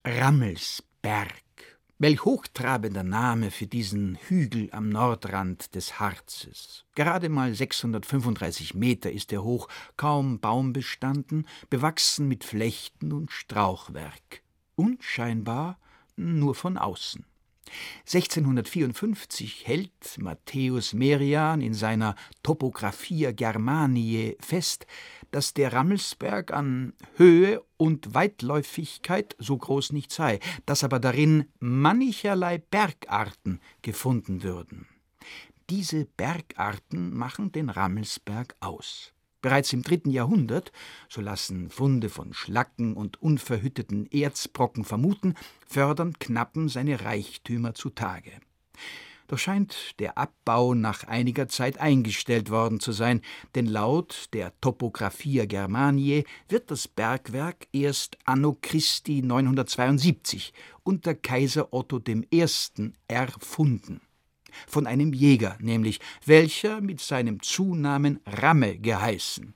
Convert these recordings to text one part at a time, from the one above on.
Rammelsberg. Welch hochtrabender Name für diesen Hügel am Nordrand des Harzes. Gerade mal 635 Meter ist er hoch, kaum baumbestanden, bewachsen mit Flechten und Strauchwerk. Unscheinbar nur von außen. 1654 hält Matthäus Merian in seiner Topographia Germaniae fest, dass der Rammelsberg an Höhe und Weitläufigkeit so groß nicht sei, dass aber darin mancherlei Bergarten gefunden würden. Diese Bergarten machen den Rammelsberg aus. Bereits im 3. Jahrhundert, so lassen Funde von Schlacken und unverhütteten Erzbrocken vermuten, fördern Knappen seine Reichtümer zutage. Doch scheint der Abbau nach einiger Zeit eingestellt worden zu sein, denn laut der Topographia Germaniae wird das Bergwerk erst anno Christi 972 unter Kaiser Otto I. erfunden. Von einem Jäger nämlich, welcher mit seinem Zunamen Ramme geheißen.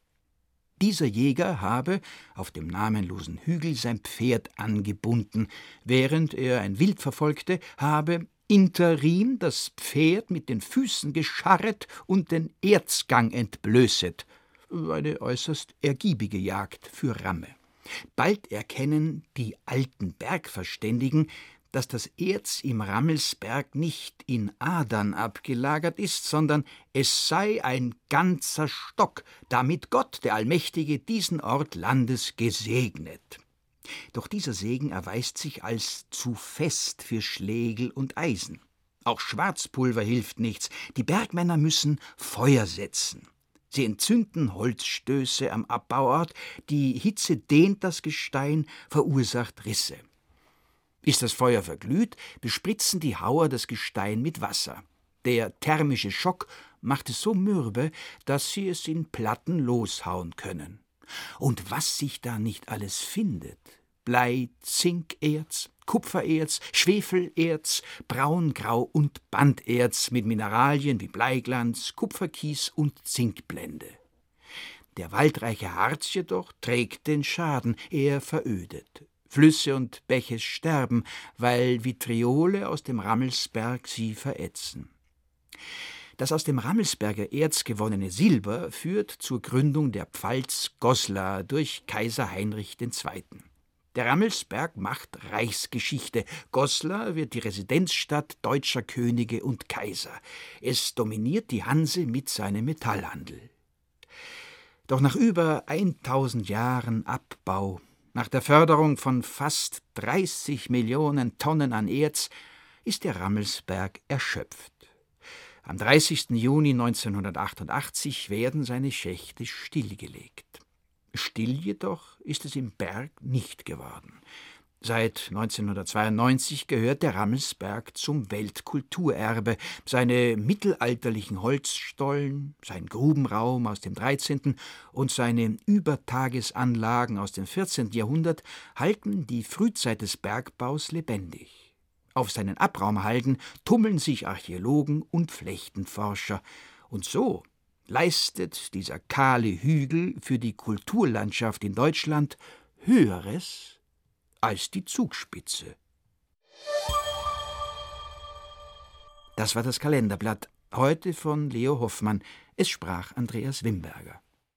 Dieser Jäger habe auf dem namenlosen Hügel sein Pferd angebunden, während er ein Wild verfolgte, habe interim das Pferd mit den Füßen gescharret und den Erzgang entblößet. Eine äußerst ergiebige Jagd für Ramme. Bald erkennen die alten Bergverständigen, dass das Erz im Rammelsberg nicht in Adern abgelagert ist, sondern es sei ein ganzer Stock, damit Gott, der Allmächtige, diesen Ort Landes gesegnet. Doch dieser Segen erweist sich als zu fest für Schlegel und Eisen. Auch Schwarzpulver hilft nichts, die Bergmänner müssen Feuer setzen. Sie entzünden Holzstöße am Abbauort, die Hitze dehnt das Gestein, verursacht Risse. Ist das Feuer verglüht, bespritzen die Hauer das Gestein mit Wasser. Der thermische Schock macht es so mürbe, dass sie es in Platten loshauen können. Und was sich da nicht alles findet: Blei, Zinkerz, Kupfererz, Schwefelerz, Braungrau und Banderz mit Mineralien wie Bleiglanz, Kupferkies und Zinkblende. Der waldreiche Harz jedoch trägt den Schaden, er verödet. Flüsse und Bäche sterben, weil Vitriole aus dem Rammelsberg sie verätzen. Das aus dem Rammelsberger Erz gewonnene Silber führt zur Gründung der Pfalz Goslar durch Kaiser Heinrich II. Der Rammelsberg macht Reichsgeschichte. Goslar wird die Residenzstadt deutscher Könige und Kaiser. Es dominiert die Hanse mit seinem Metallhandel. Doch nach über 1000 Jahren Abbau, nach der Förderung von fast 30 Millionen Tonnen an Erz, ist der Rammelsberg erschöpft. Am 30. Juni 1988 werden seine Schächte stillgelegt. Still jedoch ist es im Berg nicht geworden. Seit 1992 gehört der Rammelsberg zum Weltkulturerbe. Seine mittelalterlichen Holzstollen, sein Grubenraum aus dem 13. und seine Übertagesanlagen aus dem 14. Jahrhundert halten die Frühzeit des Bergbaus lebendig. Auf seinen Abraumhalden tummeln sich Archäologen und Flechtenforscher. Und so leistet dieser kahle Hügel für die Kulturlandschaft in Deutschland Höheres als die Zugspitze. Das war das Kalenderblatt, heute von Leo Hoffmann. Es sprach Andreas Wimberger.